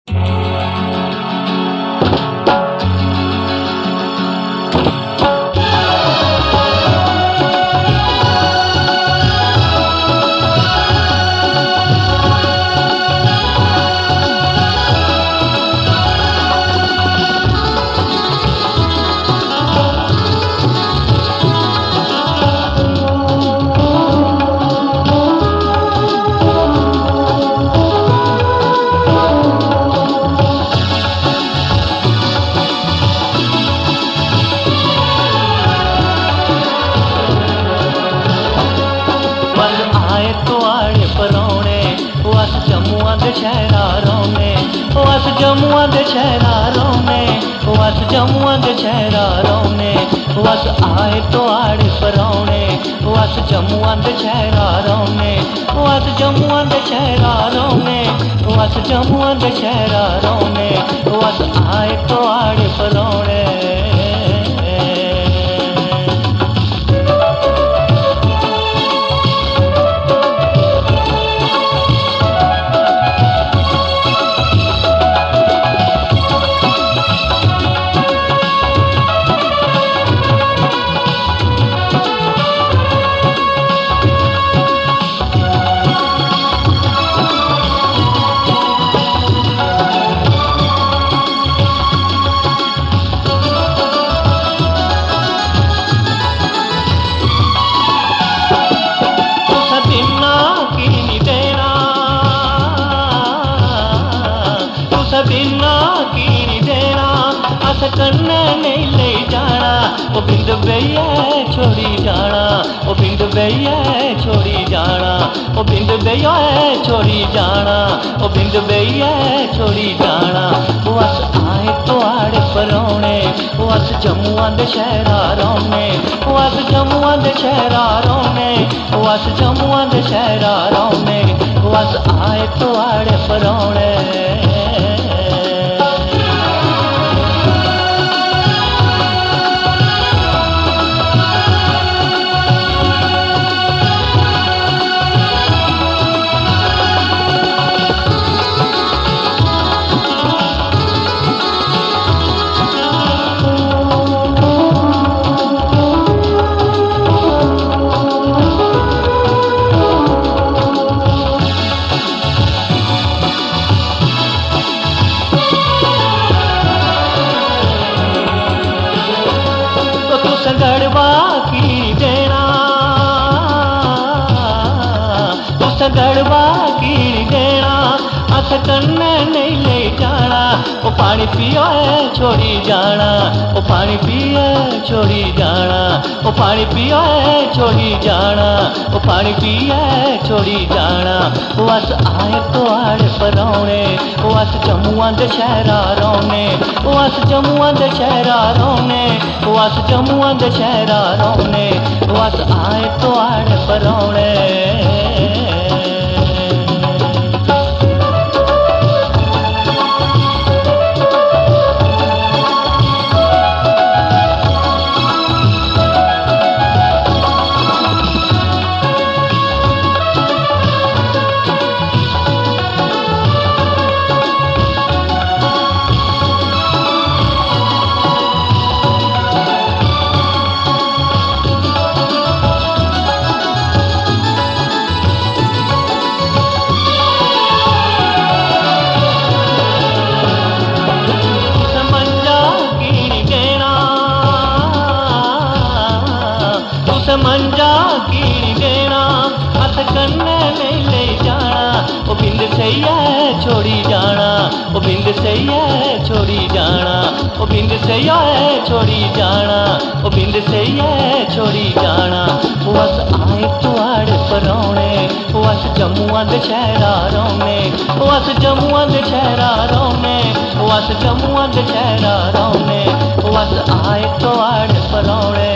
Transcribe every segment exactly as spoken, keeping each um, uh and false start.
जमुआ दे शहरा रोने वस जमुआ दे शहरा रोने वस आए तो आड़े परौने वस जमुआ दे शहरा रोने वस जमुआ दे शहरा रोने वस जमुआ दे शहरा रोने वस आए तो आड़े परौने बिना की नहीं देना अस कन्ने नहीं ले जाना ओ बिंद बेइया छोड़ी जाना ओ बिंद बेइया छोड़ी जाना ओ बिंद बेइया छोड़ी जाना ओ बिंद बेइया छोड़ी जाना वस आए तो आड़े परौने वस जमुआ दे शहरा रोने वस जमुआ दे शहरा रोने वस जमुआ दे शहरा रोने वस आए तो आड़े परौने गड़वा की देना उस गड़वा की देना अस कन्ने नहीं ले जाना ओ पानी पियो छोड़ी जाना ओ पानी पियो छोड़ी जाना ओ पानी पियो छोड़ी जाना ओ पानी पियो छोड़ी जाना वस आए तो आड़े परौने वस जमुआ दे शहरा रोने वस जमुआ दे शहरा रोने वस जमुआ दे शहरा रोने वस आए तो आड़े परौने मंजा की देना अस कन्ने नहीं ले जाना ओ बिंद सही है छोड़ी जाना ओ बिंद सही है छोड़ी जाना ओ बिंद सही है छोड़ी जाना ओ बिंद सही है छोड़ी जाना वस आए तो आड़े परौने वस जमुआ दे शहरा रोने वस जमुआ दे शहरा रोने वस जमुआ दे शहरा रोने वस आए तो आड़े परौने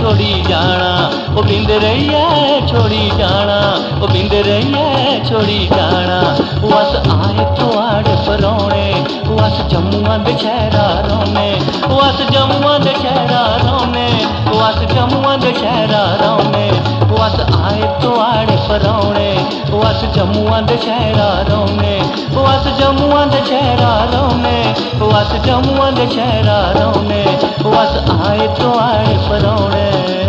छोड़ी जाना, ओ बिंद रही है छोड़ी जाना, ओ बिंद रही है छोड़ी जाना। वस आए तो आड़ परौने, वस जम्मुआ दशहरा रोने, वस जम्मुआ दशहरा रोने, वस जम्मुआ दशहरा रोने। वस आए तो आड़ परौने, वस जम्मुआ दशहरा रोने, वस जम्मुआ दशहरा रोने, वस जम्मुआ दशहरा रोने। वस आए तो आड़ परौने।